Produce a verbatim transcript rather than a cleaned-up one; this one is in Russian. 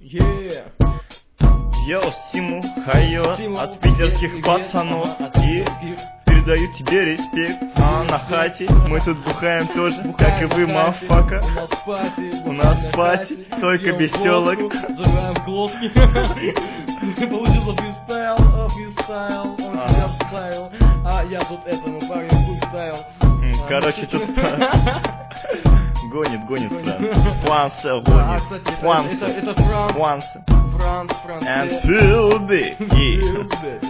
Yeah. Йоу, Симу, хайо, Симу, от питерских привет, пацанов. ага, от И питерских. передаю тебе респект. А на хате мы тут бухаем тоже, как и вы, мафака. У нас пати, У нас на пати, хате, только пьем без телок. водку, зажигаем глотки. Получился фристайл, о, фристайл, он Ага. тебя вставил, а я тут этому парню фристайл. М, Короче, тут гонит, гонит, Фран. Франция А, гонит. кстати, это- это Франция. это Франц, Франция. Франц, Франц. And э, feel the, yeah. Филды.